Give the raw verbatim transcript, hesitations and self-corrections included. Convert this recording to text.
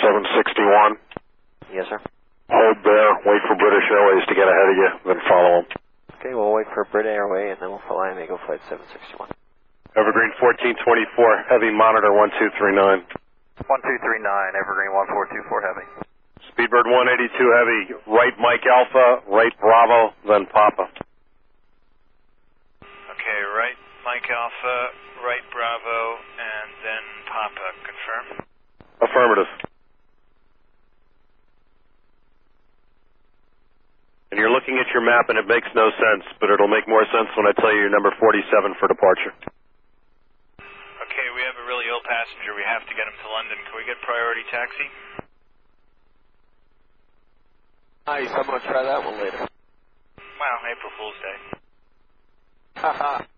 seven sixty-one. Yes, sir. Hold there, wait for British Airways to get ahead of you, then follow them. Okay, we'll wait for Brit Airway and then we'll fly Amigo Flight seven sixty-one. Evergreen fourteen twenty-four, heavy monitor one two three nine. one two three nine, Evergreen one four two four heavy. Speedbird one eighty-two heavy, right Mike Alpha, right Bravo, then Papa. Okay, right Mike Alpha, right Bravo, and then Papa, confirm? Affirmative. And you're looking at your map and it makes no sense, but it'll make more sense when I tell you you're number forty-seven for departure. Okay, we have a really ill passenger. We have to get him to London. Can we get priority taxi? Nice, I'm gonna try that one later. Wow, April Fool's Day. Haha.